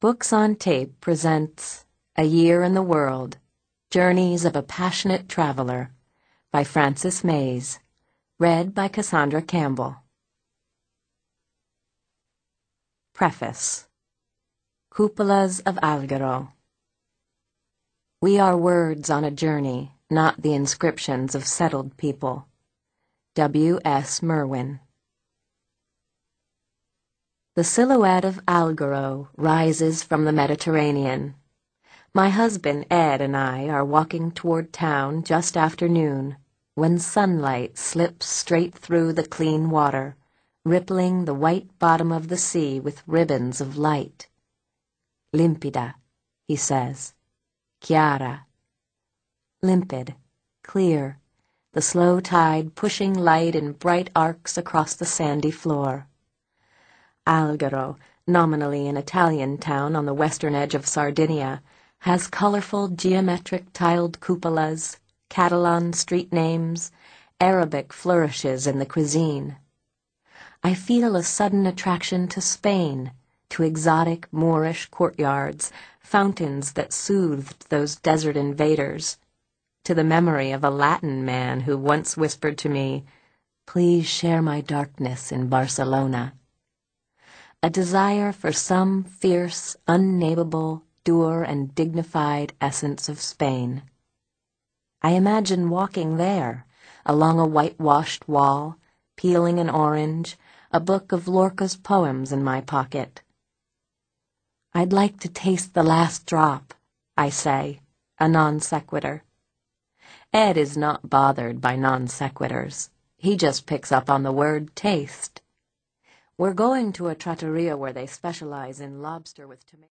Books on Tape presents A Year in the World, Journeys of a Passionate Traveler by Frances Mays, read by Cassandra Campbell. Preface. Cupolas of Alghero. We are words on a journey, not the inscriptions of settled people. W. S. Merwin. The silhouette of Alghero rises from the Mediterranean. My husband Ed and I are walking toward town just after noon, when sunlight slips straight through the clean water, rippling the white bottom of the sea with ribbons of light. Limpida, he says. Chiara. Limpid, clear, the slow tide pushing light in bright arcs across the sandy floor. Alghero, nominally an Italian town on the western edge of Sardinia, has colorful geometric tiled cupolas, Catalan street names, Arabic flourishes in the cuisine. I feel a sudden attraction to Spain, to exotic Moorish courtyards, fountains that soothed those desert invaders, to the memory of a Latin man who once whispered to me, "Please share my darkness in Barcelona." A desire for some fierce, unnameable, dour and dignified essence of Spain. I imagine walking there, along a whitewashed wall, peeling an orange, a book of Lorca's poems in my pocket. I'd like to taste the last drop, I say, a non sequitur. Ed is not bothered by non sequiturs. He just picks up on the word taste. We're going to a trattoria where they specialize in lobster with tomato.